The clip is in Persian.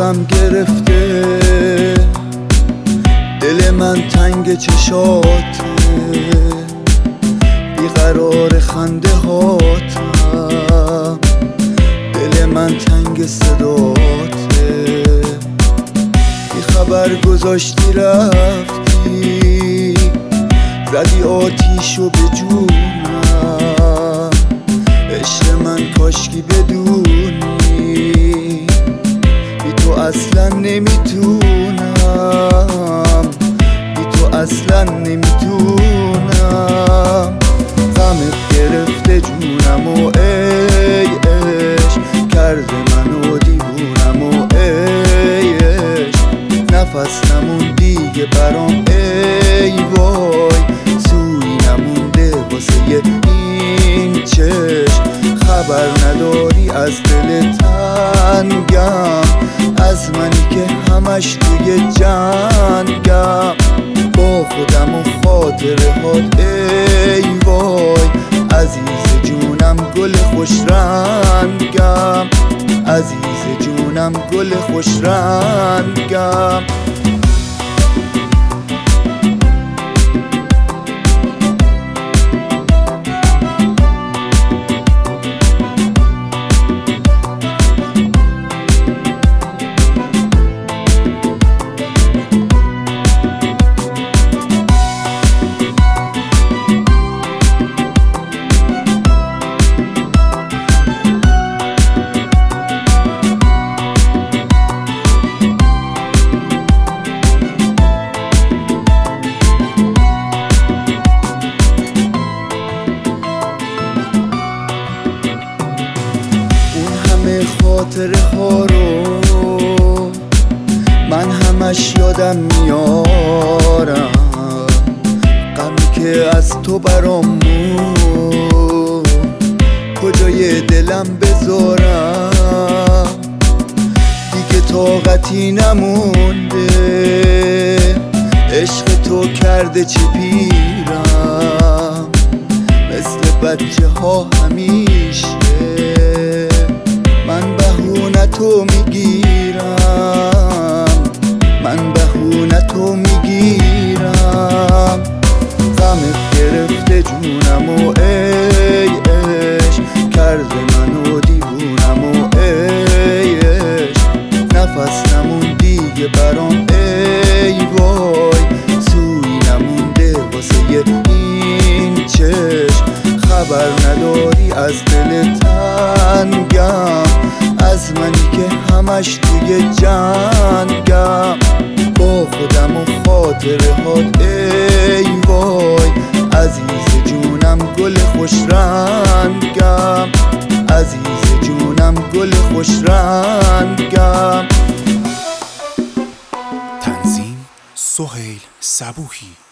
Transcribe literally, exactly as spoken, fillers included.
غم گرفته دل من تنگ چشاته، بیقرار خنده هاتم، دل من تنگ صداته. بی خبر گذاشتی رفتی، زدی آتیشو به جونم. عشق من کاشکی بدونی، بی تو اصلا نمیتونم، بی تو اصلا نمیتونم. غمت گرفته جونم و ای عشق، کرده منو دیوونم و ای عشق. نفس نموندی برام ای وای، سوی نمونده واسه این چشم. خبر نداری از دل تنگم، از منی که همش توی جنگم. با خودم و خاطره هات ای وای، عزیز جونم گل خوش رنگم، عزیز جونم گل خوش رنگم. خاطره ها رو من همش یادم میارم، غمی که از تو برام موند کجای دلم بذارم. دیگه طاقتی نمونده، عشق تو کرده چی پیرم. مثل بچه ها همیشه من بهونه تو میگیرم، من بهونه تو میگیرم. غمت گرفته جونم و ای عشق، کرده منو دیوونم و ای عشق. نفس نموندی برام ای وای، سوی نمونده واسه این چشم. خبر نداری از دل تنگم، از منی که همش توی جنگم. با خودم و خاطره هات ای وای، عزیز جونم گل خوش رنگم، عزیز جونم گل خوش رنگم. تنظیم سهیل صبوحی.